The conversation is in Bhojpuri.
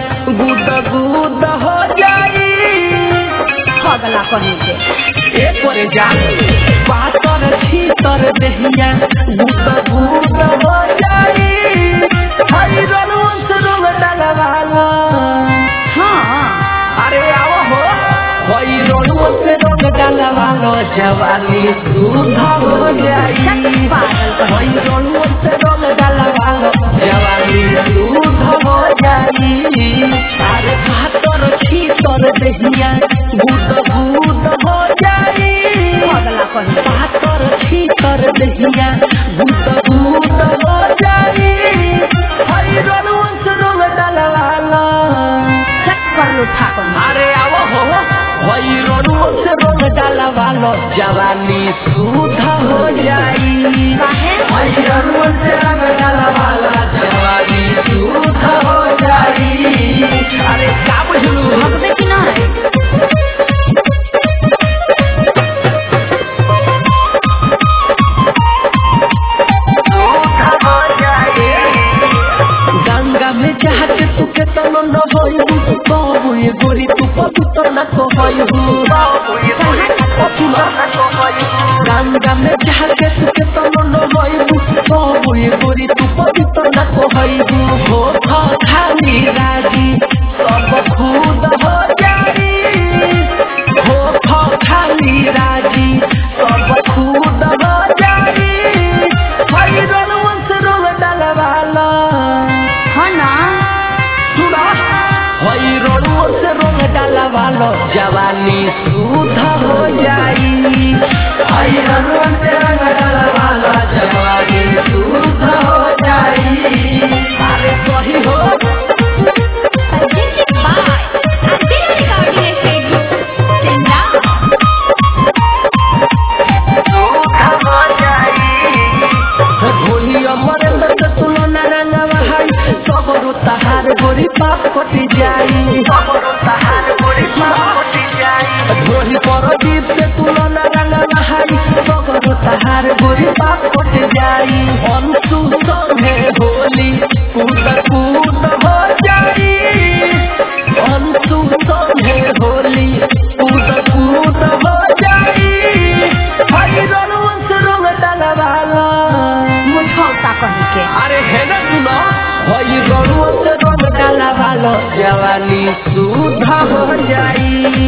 गुद गुद हो जाई पगला कहीं के एक पर जा पातर छीतर दहिया गुद गुद हो जाई हई रनुस रंग डालवाला हाँ अरे आओ हो हई रनुस रंग डालवाला जवानी सुधा हो जाई हई रनुस रंग डालवाला जवानी सुधा हो जाई अरे पातर छीतर दहिया गुद गुद हो जाई पगला कहीं पातर छीतर दहिया गुद गुद हो जाई हई रनुस रंग डालवाला चक्कर उठा कहीं अरे आओ हो हई रनुस रंग डालवाला जवानी सुधा हो जाई हई रनुस रंग डालवाला जवानी सुधा हो जाई अरे का बुझलू भगवे की ना है गंगा में जाके तू के तन न होइबू बाबू ये गोरी तू पवित्र न को होइबू गंगा में जाके तू के तन न होइबू बाबू ये गोरी तू पवित्र न को होइबू हो खाली राजी सब खुद हो जाई हो खाली राजी सब खुद हो जाई हई रनुस रंग डालवाला हाँ ना सुना हई रनुस रंग डालवाला जवानी सुधा हो जाई हई रनुस रंग डालवाला जवानी सुधा हो जाई अरे सही हो भोली अमरेंद्र से तुलना रंगवा हाई सबरो तहार गोरी पाप कटी जाई भोली परदीप से तुलना रंगवा हाई सबरो तहार गोरी पाप कटी जाई अंशु संगे होली कूद कूद हो जाई अंशु संगे होली कूद कूद हो जाई हई रनुस रंग डालवाला मुझौता कहीं के अरे है ना सुनो हई रनुस रंग डालवाला जवानी सुधा हो जाई